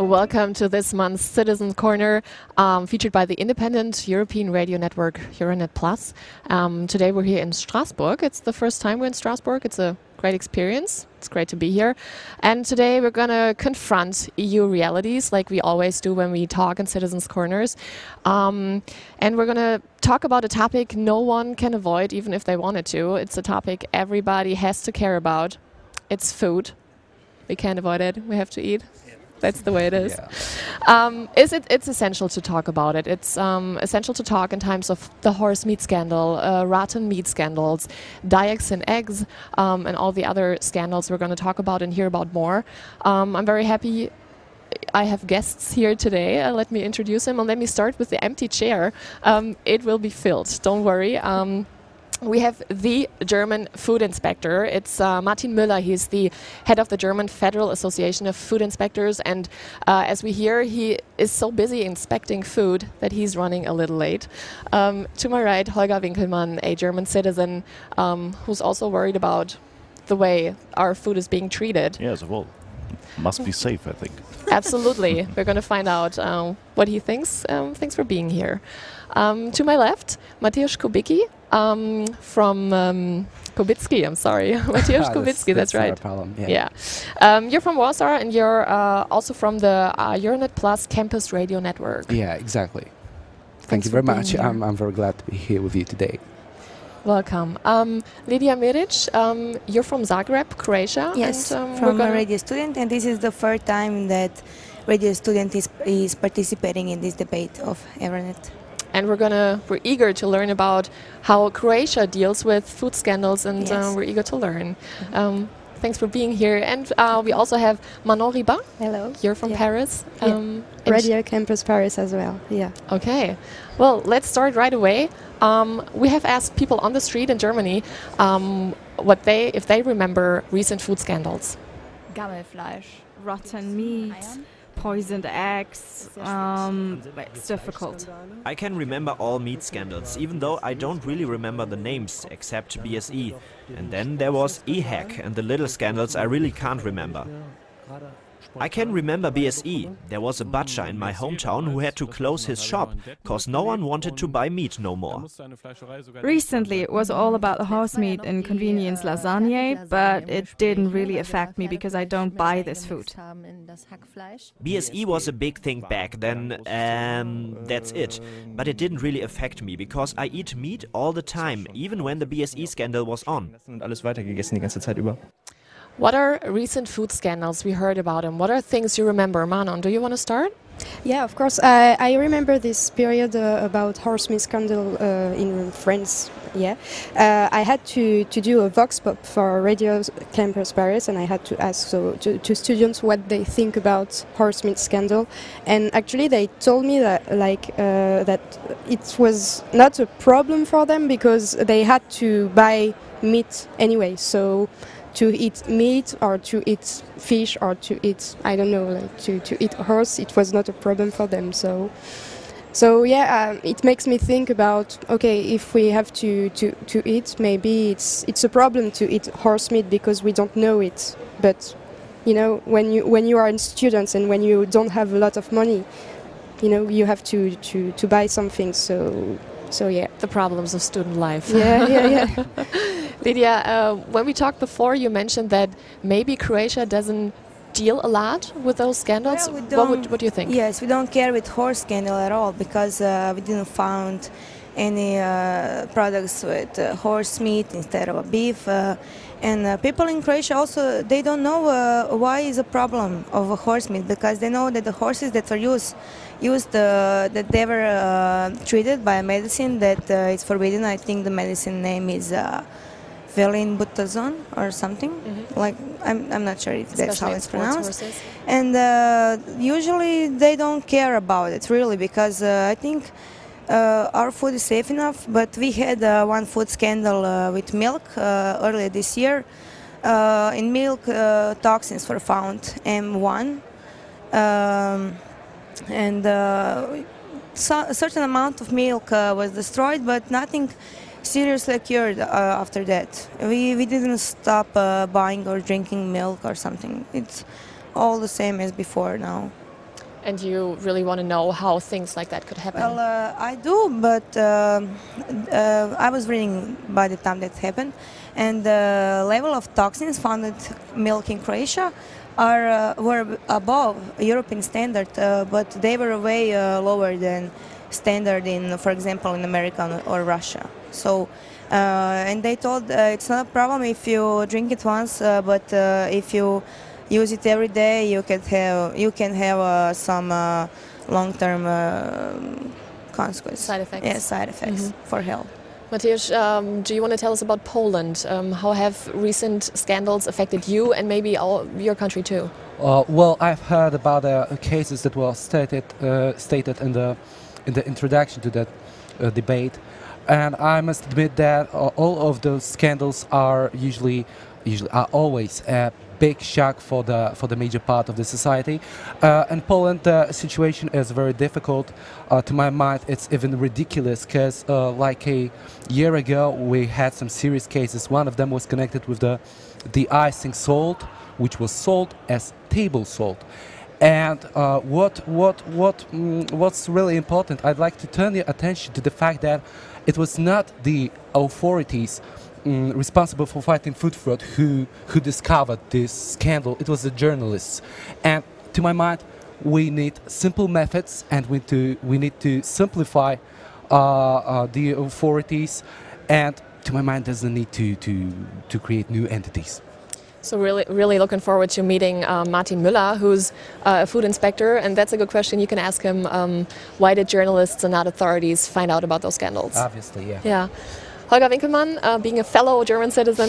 Welcome to this month's Citizen Corner, featured by the independent European radio network Euronet Plus. Today we're here in Strasbourg. It's the first time we're in Strasbourg. It's a great experience. It's great to be here. And today we're going to confront EU realities like we always do when we talk in Citizens Corners. And we're going to talk about a topic no one can avoid, even if they wanted to. It's a topic everybody has to care about. It's food. We can't avoid it. We have to eat. That's the way it is. Yeah. It's essential to talk about it. It's essential to talk in times of the horse meat scandal, rotten meat scandals, dioxin eggs, and all the other scandals we're going to talk about and hear about more. I'm very happy I have guests here today. Let me introduce them, and let me start with the empty chair. It will be filled. Don't worry. We have the German food inspector. It's Martin Müller. He's the head of the German Federal Association of Food Inspectors. And as we hear, he is so busy inspecting food that he's running a little late. To my right, Holger Winkelmann, a German citizen who's also worried about the way our food is being treated. Yes, well, must be safe, I think. Absolutely. We're going to find out what he thinks. Thanks for being here. To my left, Mateusz Kubicki from Kubicki, I'm sorry. Mateusz Kubicki, that's right. No problem. Yeah. You're from Warsaw, and you're also from the Euronet Plus Campus Radio Network. Yeah, exactly. Thanks Thank you very for being much. here. I'm very glad to be here with you today. Welcome. Lidija Miric, you're from Zagreb, Croatia. Yes, and, from a radio student, and this is the first time that radio student is participating in this debate of Euronet. And we're eager to learn about how Croatia deals with food scandals, and Yes. we're eager to learn. Thanks for being here. And we also have Manon Ribin. Hello. You're from Paris. Radio Campus Paris as well. Yeah. Okay. Well, let's start right away. We have asked people on the street in Germany if they remember recent food scandals. Gammelfleisch, rotten meat, poisoned eggs. It's difficult. I can remember all meat scandals, even though I don't really remember the names except BSE. And then there was EHEC, and the little scandals I really can't remember. I can remember BSE. There was a butcher in my hometown who had to close his shop, cause no one wanted to buy meat no more. Recently it was all about the horse meat and convenience lasagne, but it didn't really affect me because I don't buy this food. BSE was a big thing back then, that's it. But it didn't really affect me, because I eat meat all the time, even when the BSE scandal was on. What are recent food scandals we heard about them? What are things you remember? Manon, do you want to start? Yeah, of course. I remember this period about horse meat scandal in France. Yeah, I had to do a vox pop for Radio Campus Paris, and I had to ask to students what they think about horse meat scandal. And actually, they told me that that it was not a problem for them because they had to buy meat anyway. So to eat meat or to eat fish or to eat, I don't know, to eat horse, it was not a problem for them. So yeah, it makes me think about, okay, if we have to eat, maybe it's a problem to eat horse meat because we don't know it. But you know, when you are in students and when you don't have a lot of money, you know, you have to buy something. So yeah, the problems of student life. Yeah. Lidija, when we talked before, you mentioned that maybe Croatia doesn't deal a lot with those scandals. Well, what do you think? Yes, we don't care with horse scandal at all because we didn't found any products with horse meat instead of beef. And people in Croatia also, they don't know why is a problem of a horse meat, because they know that the horses that are used that they were treated by a medicine that is forbidden. I think the medicine name is Velinbutazone or something. Mm-hmm. Like I'm not sure if that's how it's pronounced. Horses. And usually they don't care about it really, because I think our food is safe enough. But we had one food scandal with milk earlier this year. In milk, toxins were found, M1, and a certain amount of milk was destroyed, but nothing seriously occurred after that. We didn't stop buying or drinking milk or something. It's all the same as before now. and you really want to know how things like that could happen. Well, I do, but I was reading by the time that happened, and the level of toxins found in milk in Croatia were above European standard, but they were way lower than standard in, for example, in America or Russia. So, and they told it's not a problem if you drink it once, but if you use it every day, you can have some long-term consequences. Side effects. Yeah, side effects for health. Mateusz, do you want to tell us about Poland? How have recent scandals affected you and maybe your country too? Well, I've heard about cases that were stated in the introduction to that debate, and I must admit that all of those scandals are always a big shock for the major part of the society. In Poland, the situation is very difficult. To my mind, it's even ridiculous because like a year ago, we had some serious cases. One of them was connected with the de-icing salt, which was sold as table salt. And what's really important, I'd like to turn your attention to the fact that it was not the authorities responsible for fighting food fraud who discovered this scandal. It was the journalists. And to my mind, we need simple methods, and we need to simplify the authorities, and to my mind, there's a need to create new entities. So really looking forward to meeting Martin Müller, who's a food inspector, and that's a good question. You can ask him, why did journalists and not authorities find out about those scandals? Obviously, yeah. Yeah. Holger Winkelmann, being a fellow German citizen,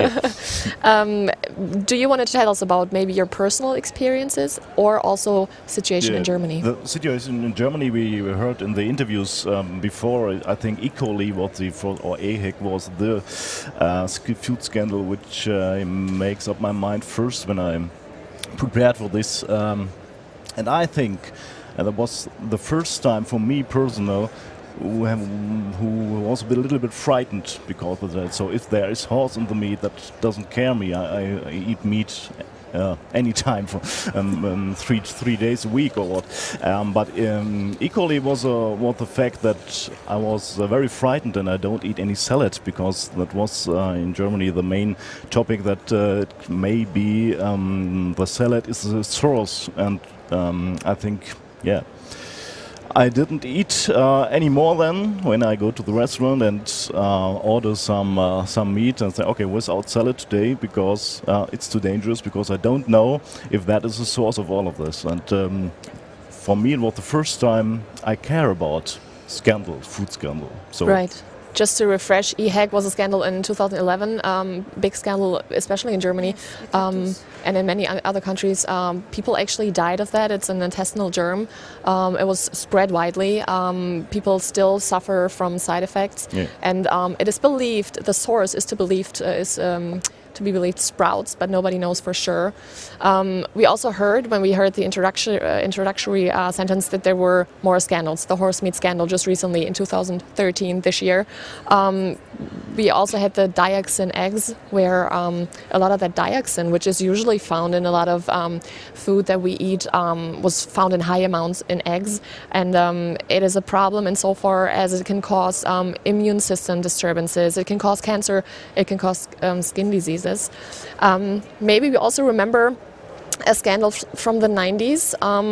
do you want to tell us about maybe your personal experiences or also situation in Germany? The situation in Germany, we heard in the interviews before. I think E. coli or EHEC was the food scandal which makes up my mind first when I prepared for this. And I think that was the first time for me personal who was a little bit frightened because of that. So if there is horse in the meat, that doesn't scare me. I eat meat anytime for 3 days a week or what. But E. coli was the fact that I was very frightened, and I don't eat any salad because that was in Germany the main topic that maybe the salad is the source, and I think, yeah. I didn't eat any more than when I go to the restaurant and order some meat and say, okay, without salad today because it's too dangerous, because I don't know if that is the source of all of this. And for me, it was the first time I care about food scandal. So right. Just to refresh, EHEC was a scandal in 2011, big scandal, especially in Germany, and in many other countries. People actually died of that. It's an intestinal germ. It was spread widely. People still suffer from side effects, and it is believed, the source is to be believed sprouts, but nobody knows for sure. We also heard, when we heard the introductory sentence, that there were more scandals. The horse meat scandal just recently in 2013, this year. We also had the dioxin eggs, where a lot of that dioxin, which is usually found in a lot of food that we eat, was found in high amounts in eggs. And it is a problem insofar as it can cause immune system disturbances, it can cause cancer, it can cause skin diseases. Maybe we also remember a scandal from the 90s.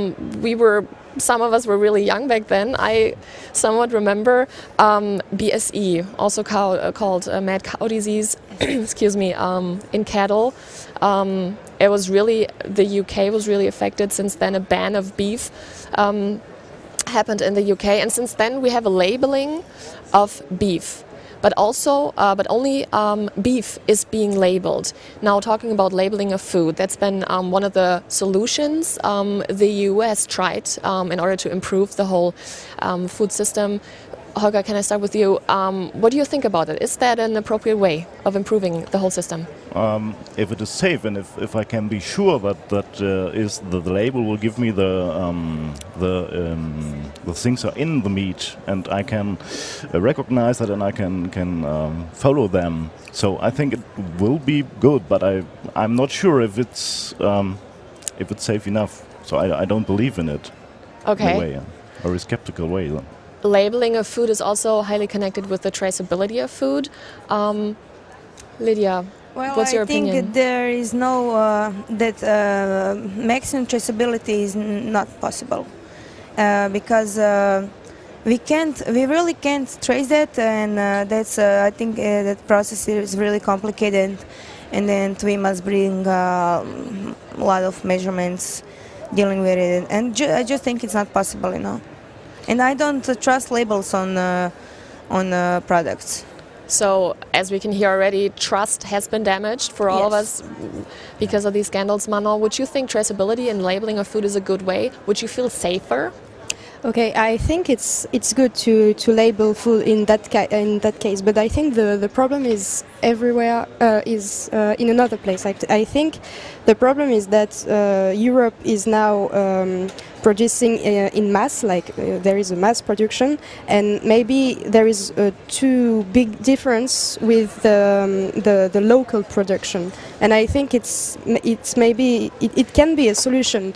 Some of us were really young back then. I somewhat remember BSE, also called mad cow disease, excuse me, in cattle. It was really, the UK was really affected. Since then, a ban of beef happened in the UK, and since then we have a labeling of beef. But only beef is being labeled. Now, talking about labeling of food, that's been one of the solutions the EU has tried in order to improve the whole food system. Holger, can I start with you? What do you think about it? Is that an appropriate way of improving the whole system? If it is safe, and if I can be sure that the label will give me the things are in the meat, and I can recognize that, and I can follow them. So I think it will be good, but I'm not sure if it's safe enough. So I don't believe in it. Okay. In a way, very skeptical way. Labeling of food is also highly connected with the traceability of food. Lydia, Well, what's your I think opinion? there is no that maximum traceability is not possible because we really can't trace that, and that's I think that process is really complicated, and then we must bring a lot of measurements dealing with it, and I just think it's not possible, And I don't trust labels on products. So, as we can hear already, trust has been damaged for all of Yes. us because of these scandals. Manon, would you think traceability and labeling of food is a good way? Would you feel safer? Okay, I think it's good to label food in that case, but I think the problem is everywhere is in another place. I think the problem is that Europe is now producing in mass, there is a mass production, and maybe there is a too big difference with the local production, and I think it's maybe it can be a solution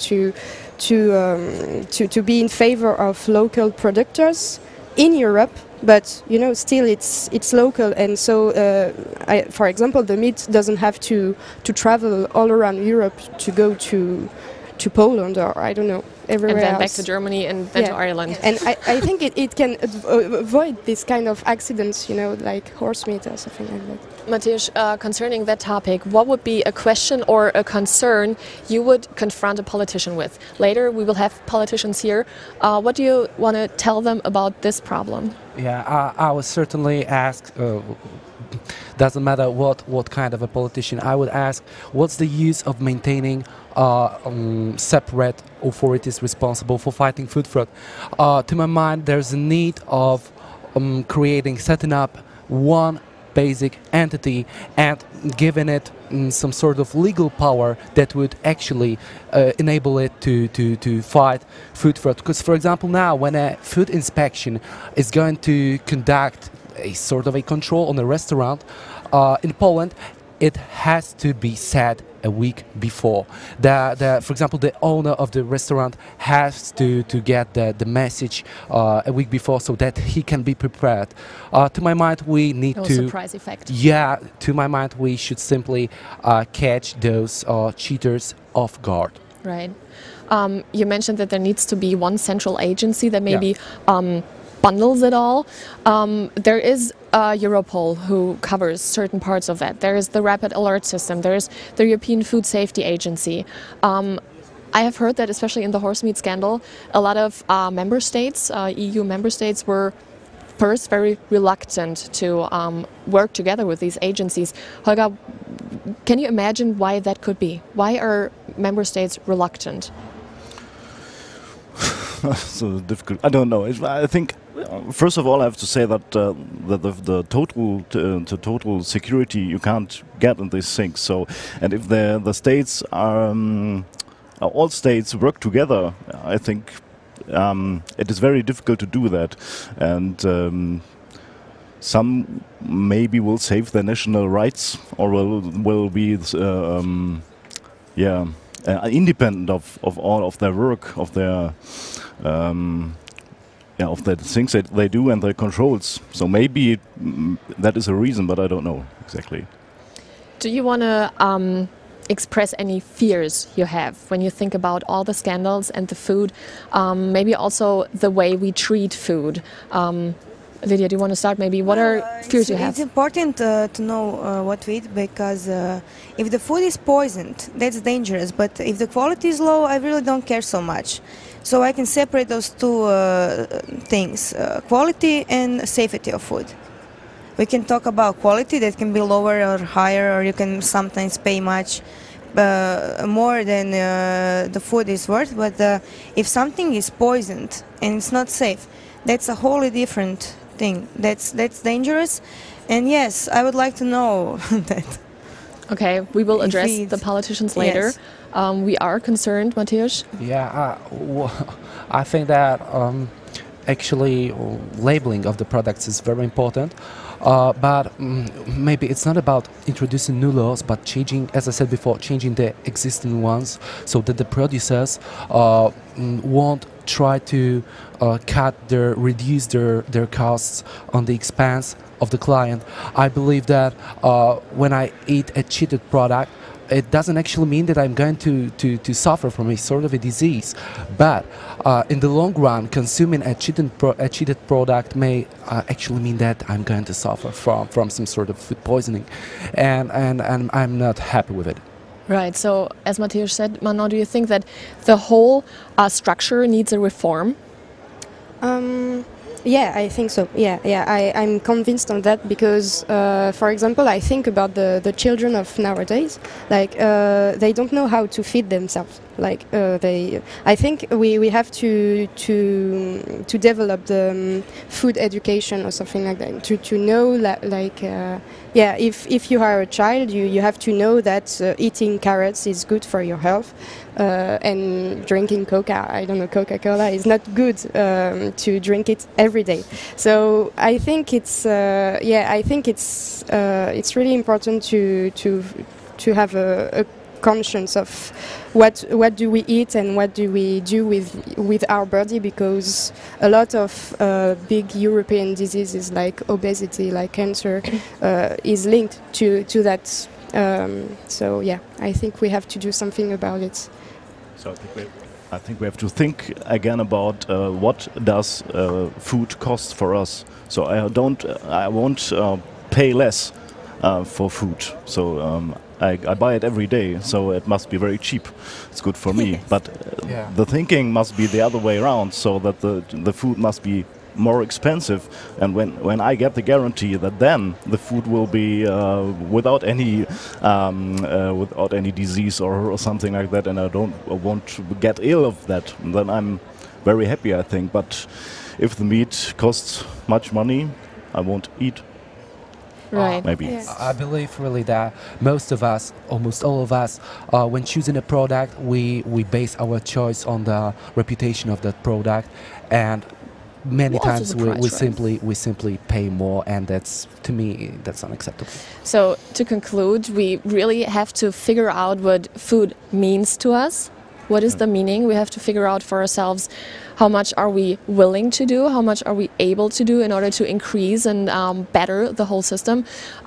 to be in favor of local producers in Europe, but still it's local, and so for example, the meat doesn't have to travel all around Europe to go to Poland or I don't know everywhere And then else. back to Germany and then to Ireland. And I think it can avoid this kind of accidents, like horse meat or something like that. Mateusz, concerning that topic, what would be a question or a concern you would confront a politician with? Later, we will have politicians here. What do you want to tell them about this problem? Yeah, I would certainly ask, doesn't matter what kind of a politician, I would ask, what's the use of maintaining separate authorities responsible for fighting food fraud? To my mind, there's a need of setting up one basic entity and giving it some sort of legal power that would actually enable it to fight food fraud. Because, for example, now when a food inspection is going to conduct a sort of a control on a restaurant in Poland, it has to be said a week before. For example, the owner of the restaurant has to get the message a week before so that he can be prepared. To my mind, we need No to... surprise effect. Yeah, to my mind, we should simply catch those cheaters off guard. Right. You mentioned that there needs to be one central agency that maybe bundles it all. There is Europol who covers certain parts of that. There is the Rapid Alert System. There is the European Food Safety Agency. I have heard that especially in the horse meat scandal, a lot of member states, EU member states, were first very reluctant to work together with these agencies. Holger, can you imagine why that could be? Why are member states reluctant? So difficult. I don't know. I think, first of all, I have to say that the total security you can't get in these things. So, and if the states are all states work together, I think it is very difficult to do that, and some maybe will save their national rights or will be independent of all of their work, of their of the things that they do and their controls. So maybe that is a reason, but I don't know exactly. Do you want to express any fears you have when you think about all the scandals and the food, maybe also the way we treat food? Lydia, do you want to start? Maybe what are fears you have? It's important to know what we eat, because if the food is poisoned, that's dangerous. But if the quality is low, I really don't care so much. So I can separate those two things, quality and safety of food. We can talk about quality that can be lower or higher, or you can sometimes pay much more than the food is worth. But if something is poisoned and it's not safe, that's a wholly different thing. That's dangerous. And yes, I would like to know that. Okay, we will address the politicians later. Yes. We are concerned, Mateusz. Yeah, I think that actually labeling of the products is very important. But maybe it's not about introducing new laws, but changing, as I said before, changing the existing ones so that the producers won't try to reduce their costs on the expense of the client. I believe that when I eat a cheated product, it doesn't actually mean that I'm going to suffer from a sort of a disease, but in the long run, consuming a cheated product may actually mean that I'm going to suffer from some sort of food poisoning, and I'm not happy with it. Right. So, as Mateusz said, Manon, do you think that the whole structure needs a reform? Yeah, I think so. I'm convinced on that because, for example, I think about the children of nowadays. Like, they don't know how to feed themselves. Like, I think we have to develop the food education or something like that. To know if you are a child, you have to know that eating carrots is good for your health, and drinking Coca-Cola is not good to drink it every day. So I think it's really important to have a conscience of what do we eat and what do we do with our body, because a lot of big European diseases like obesity, like cancer, is linked to that. So yeah, I think we have to do something about it. So I think we have to think again about what does food cost for us. So I won't pay less for food. So I buy it every day, so it must be very cheap. It's good for me. But the thinking must be the other way around, so that the food must be more expensive. And when I get the guarantee that then the food will be without any disease or something like that, and I don't want to get ill of that, then I'm very happy, I think. But if the meat costs much money, I won't eat. Right. Maybe. Yes. I believe really that most of us, almost all of us, when choosing a product, we base our choice on the reputation of that product, and many Also times the price, we simply pay more, and to me that's unacceptable. So, to conclude, we really have to figure out what food means to us. What is the meaning? We have to figure out for ourselves how much are we willing to do, how much are we able to do in order to increase and better the whole system.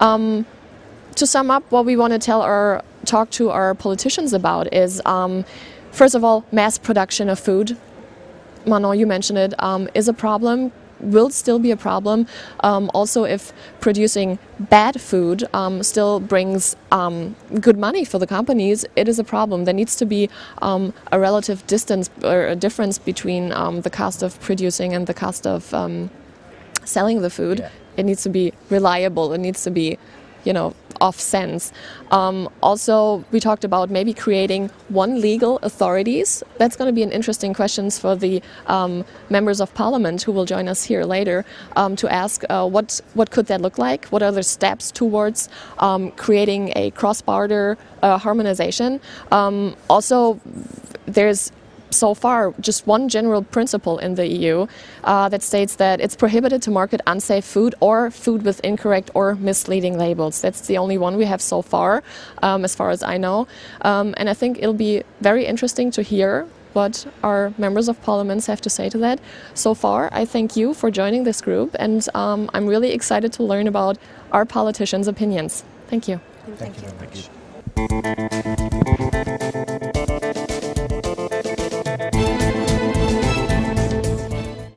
To sum up, what we want to talk to our politicians about is, first of all, mass production of food. Manon, you mentioned it, is a problem, will still be a problem. Also, if producing bad food still brings good money for the companies, it is a problem. There needs to be a relative distance or a difference between the cost of producing and the cost of selling the food. Yeah. It needs to be reliable. It needs to be, off sense. Also, we talked about maybe creating one legal authorities. That's going to be an interesting question for the members of parliament who will join us here later to ask what could that look like? What are the steps towards creating a cross-border harmonization? Also, there's so far just one general principle in the EU that states that it's prohibited to market unsafe food or food with incorrect or misleading labels. That's the only one we have so far as I know. And I think it'll be very interesting to hear what our members of parliament have to say to that. So far, I thank you for joining this group, and I'm really excited to learn about our politicians' opinions. Thank you. Thank you. Thank you.